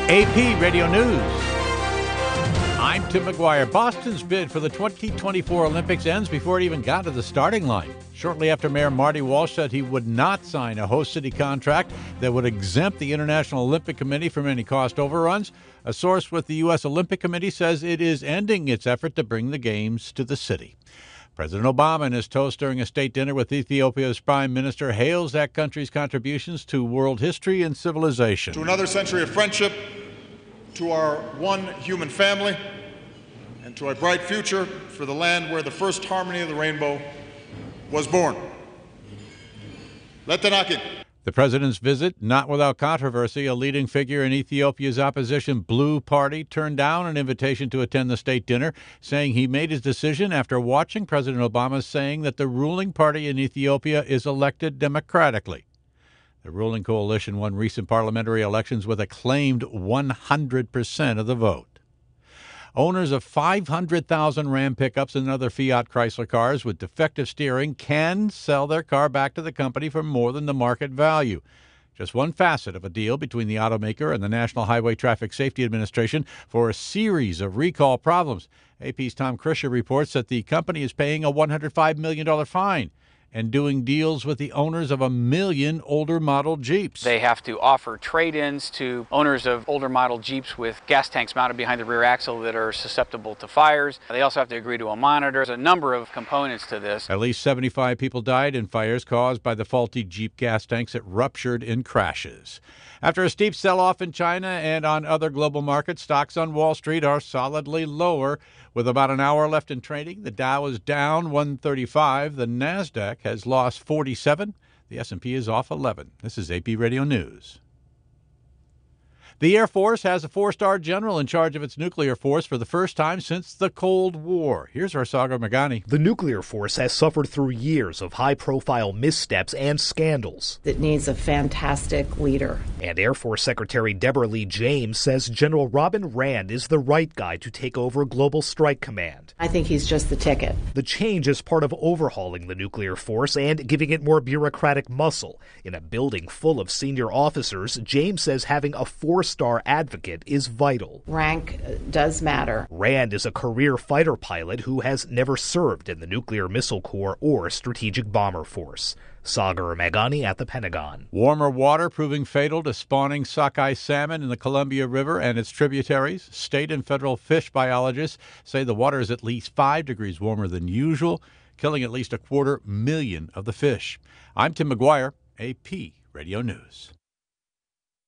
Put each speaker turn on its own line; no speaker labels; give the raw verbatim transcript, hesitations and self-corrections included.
A P Radio News. I'm Tim McGuire. Boston's bid for the twenty twenty-four Olympics ends before it even got to the starting line. Shortly after Mayor Marty Walsh said he would not sign a host city contract that would exempt the International Olympic Committee from any cost overruns, a source with the U S Olympic Committee says it is ending its effort to bring the games to the city. President Obama, in his toast during a state dinner with Ethiopia's prime minister, hails that country's contributions to world history and civilization.
To another century of friendship, to our one human family, and to a bright future for the land where the first harmony of the rainbow was born. Letanakin.
The president's visit, not without controversy. A leading figure in Ethiopia's opposition Blue Party turned down an invitation to attend the state dinner, saying he made his decision after watching President Obama saying that the ruling party in Ethiopia is elected democratically. The ruling coalition won recent parliamentary elections with a claimed one hundred percent of the vote. Owners of five hundred thousand Ram pickups and other Fiat Chrysler cars with defective steering can sell their car back to the company for more than the market value. Just one facet of a deal between the automaker and the National Highway Traffic Safety Administration for a series of recall problems. A P's Tom Krischer reports that the company is paying a one hundred five million dollars fine and doing deals with the owners of a million older model Jeeps.
They have to offer trade-ins to owners of older model Jeeps with gas tanks mounted behind the rear axle that are susceptible to fires. They also have to agree to a monitor. There's a number of components to this.
At least seventy-five people died in fires caused by the faulty Jeep gas tanks that ruptured in crashes. After a steep sell-off in China and on other global markets, stocks on Wall Street are solidly lower. With about an hour left in trading, the Dow is down one thirty-five. The Nasdaq has lost forty-seven. The S and P is off eleven. This is A P Radio News. The Air Force has a four-star general in charge of its nuclear force for the first time since the Cold War. Here's our Sagar Magani.
The nuclear force has suffered through years of high-profile missteps and scandals.
It needs a fantastic leader.
And Air Force Secretary Deborah Lee James says General Robin Rand is the right guy to take over Global Strike Command.
I think he's just the ticket.
The change is part of overhauling the nuclear force and giving it more bureaucratic muscle. In a building full of senior officers, James says having a four Star advocate is vital.
Rank does matter.
Rand is a career fighter pilot who has never served in the Nuclear Missile Corps or Strategic Bomber Force. Sagar Magani at the Pentagon.
Warmer water proving fatal to spawning sockeye salmon in the Columbia River and its tributaries. State and federal fish biologists say the water is at least five degrees warmer than usual, killing at least a quarter million of the fish. I'm Tim McGuire, A P Radio News.